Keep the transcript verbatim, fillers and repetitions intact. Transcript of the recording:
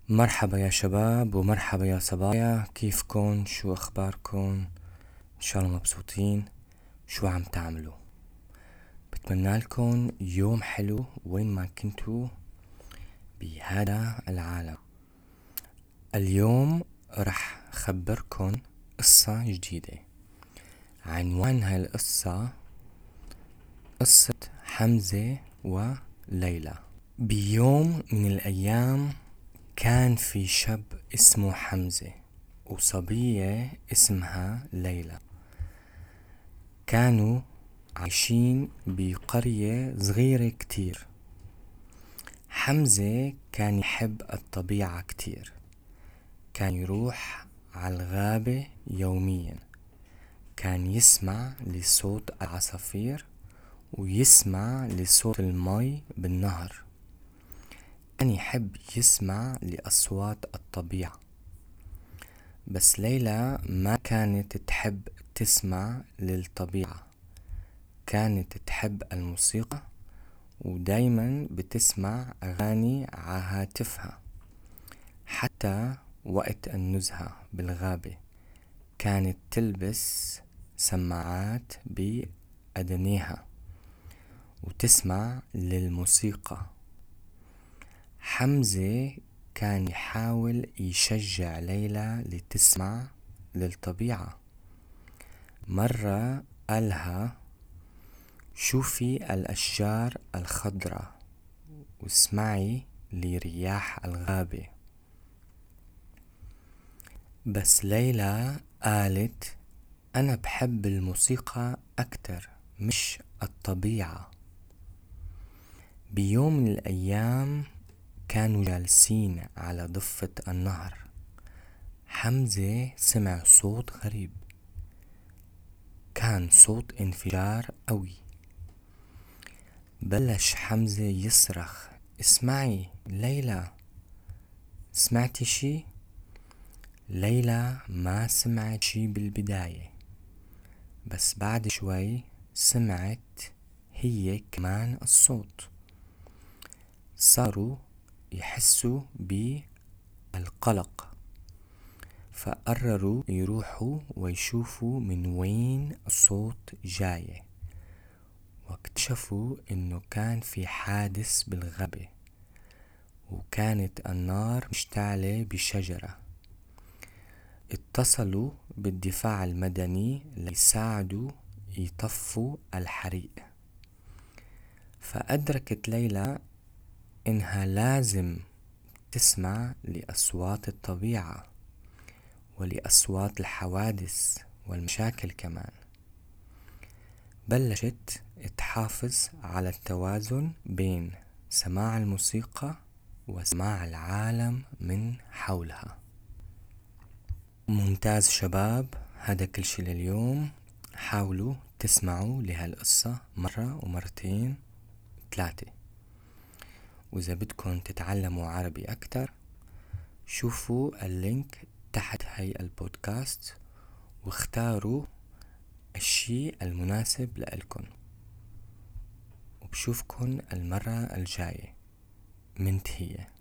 مرحبا يا شباب ومرحبا يا صبايا، كيفكن؟ شو اخباركن؟ ان شاء الله مبسوطين. شو عم تعملوا؟ بتمنى لكم يوم حلو وين ما كنتوا بهذا العالم. اليوم رح خبركن قصة جديدة. عنوان هاي القصة قصة حمزة وليلى. بيوم من الايام كان في شاب اسمه حمزة وصبية اسمها ليلى. كانوا عايشين بقرية صغيرة كتير. حمزة كان يحب الطبيعة كتير، كان يروح على الغابة يوميا، كان يسمع لصوت العصافير ويسمع لصوت المي بالنهر، كان يحب يسمع لأصوات الطبيعة. بس ليلى ما كانت تحب تسمع للطبيعة، كانت تحب الموسيقى ودايما بتسمع أغاني على هاتفها. حتى وقت النزهة بالغابة كانت تلبس سماعات بأذنيها وتسمع للموسيقى. حمزة كان يحاول يشجع ليلى لتسمع للطبيعة. مرة قالها: شوفي الأشجار الخضراء واسمعي لرياح الغابة. بس ليلى قالت: أنا بحب الموسيقى أكتر مش الطبيعة. بيوم من الأيام كانوا جالسين على ضفة النهر. حمزة سمع صوت غريب، كان صوت انفجار قوي. بلش حمزة يصرخ: اسمعي ليلى، سمعتي شي؟ ليلى ما سمعت شي بالبداية، بس بعد شوي سمعت هي كمان الصوت. صاروا يحسوا بالقلق، فقرروا يروحوا ويشوفوا من وين الصوت جاي، واكتشفوا انه كان في حادث بالغابة، وكانت النار مشتعلة بشجرة. اتصلوا بالدفاع المدني ليساعدوا يطفوا الحريق. فأدركت ليلى إنها لازم تسمع لأصوات الطبيعة ولأصوات الحوادث والمشاكل كمان. بلشت تحافظ على التوازن بين سماع الموسيقى وسماع العالم من حولها. ممتاز شباب، هذا كل شي لليوم. حاولوا تسمعوا لهالقصة مرة ومرتين ثلاثة، وإذا بدكم تتعلموا عربي أكتر شوفوا اللينك تحت هاي البودكاست واختاروا الشي المناسب لإلكن، وبشوفكن المرة الجاية. منتهية.